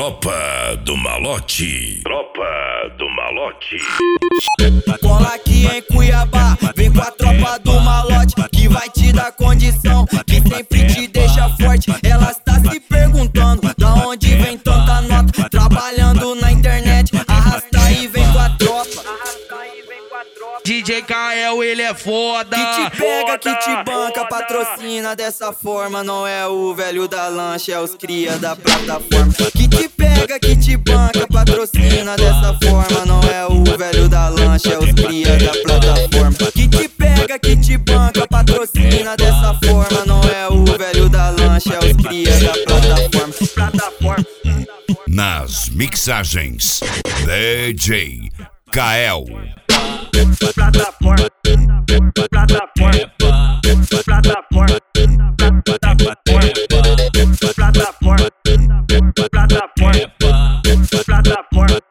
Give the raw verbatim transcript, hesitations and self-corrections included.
Tropa do Malote. Tropa do Malote. Cola aqui em Cuiabá, vem com a tropa do Malote, que vai te dar condição, que sempre te deixa forte. Ela está se perguntando da onde vem tanta nota, trabalhando na internet, arrasta aí, vem com a tropa. D J Kael, ele é foda. Que te pega, que te banca, patrocina dessa forma. Não é o velho da lancha, é os cria da plataforma. Que te pega, que te banca, patrocina dessa forma. Não é o velho da lancha, é os cria da plataforma. Que te pega, que te banca, patrocina dessa forma. Não é o velho da lancha, é os cria da plataforma. Plataforma. Nas mixagens, D J Kael. Plataforma, plataforma, plataforma, plataforma, plataforma, plataforma, plataforma.